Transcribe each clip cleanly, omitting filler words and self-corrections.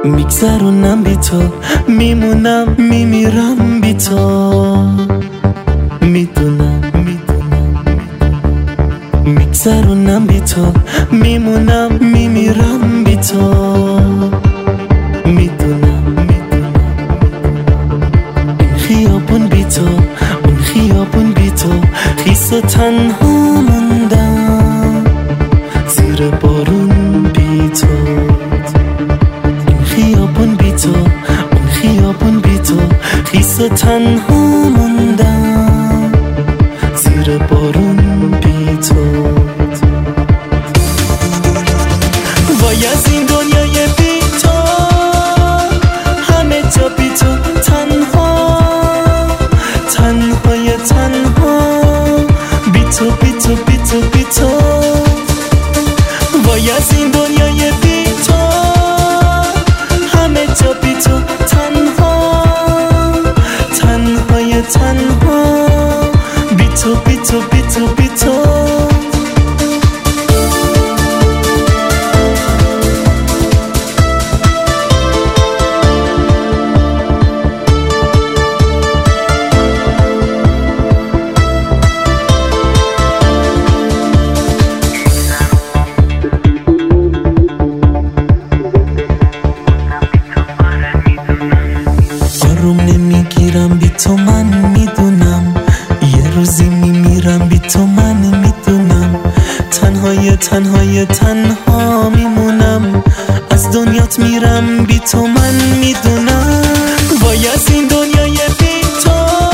میگذرونم بی تو، میمونم میمیرم بی تو، میدونم میگذرونم بی تو، میمونم میمیرم بی تو، میدونم این خیابون بی تو، اون خیابون بی تو، خیس و تنها موندم زیر بارون بی تو، این خیابون بی تو، اون خیابون بی تو، خیس و تنها موندم زیر بارون بی تو. وای از این دنیای بی تو، همه جا بی تو، تنها تنهای تنها، بی تو بی تو بی تو بی تو. وای از این دنیای بی تو، همه جا بی تو، تنها تنهای تنها، بی تو بی تو بی تو بی تو. آروم نمیگیرم بی تو، من میدونم یه روزی میمیرم بی تو، من میدونم تنهای تنهای تنها میمونم، از دنیات میرم بی تو، من میدونم. وای از این دنیای بی تو،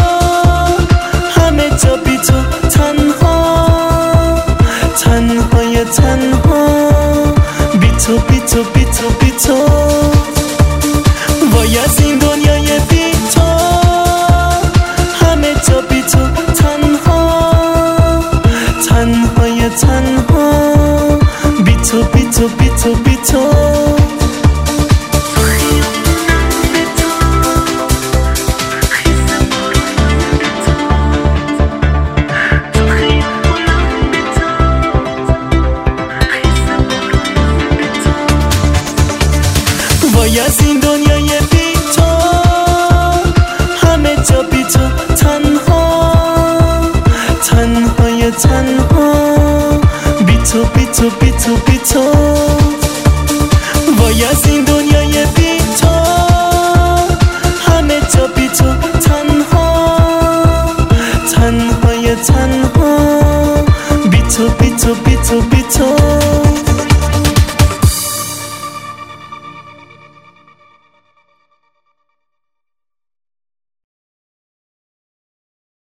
همه جا بی تو، تنها تنهای تنها، بی تو بی تو بی تو بی تو. وای از این دنیای بی تو، همه جا بی تو، تنها تنهای تنها، بی تو بی تو بی تو بی تو. وای از این دنیای بی تو، همه جا بی تو، تنها تنهای تنها، بی تو بی تو بی تو بی تو. وای از این دنیای بی